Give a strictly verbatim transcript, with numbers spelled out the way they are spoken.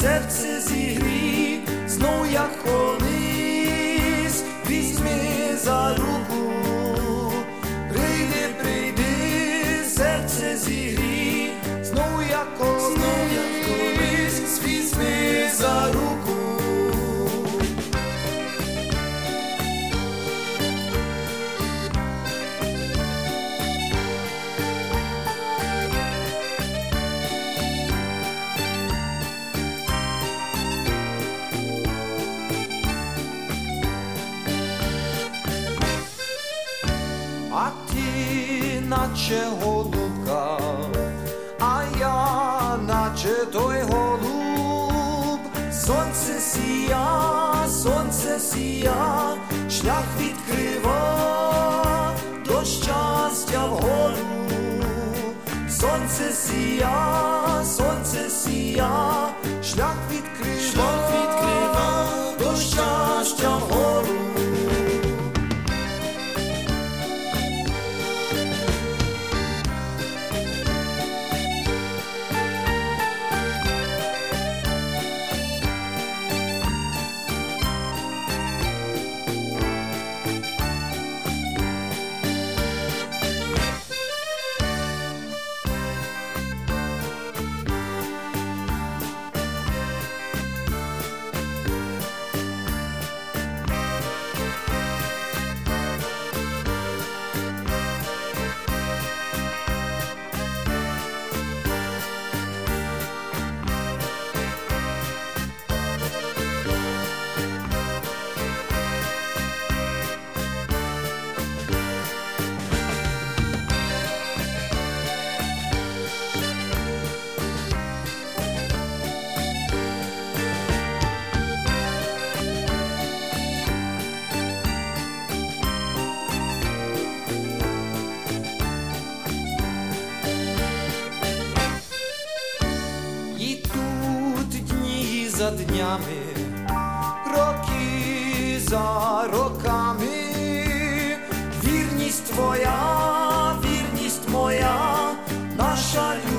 серце зігрій, знов як колись, візьми за руку, прийди, прийди, серце зігрій, знов як колись, візьми за руку. А ти наче голубка, а я наче той голуб. Сонце сія, сонце сія, шлях відкрива до щастя вгору. Сонце сія, сонце сія, шлях відкрива, шлях відкрива до щастя вгору. За днями, роки за роками, вірність твоя, вірність моя, наша любов.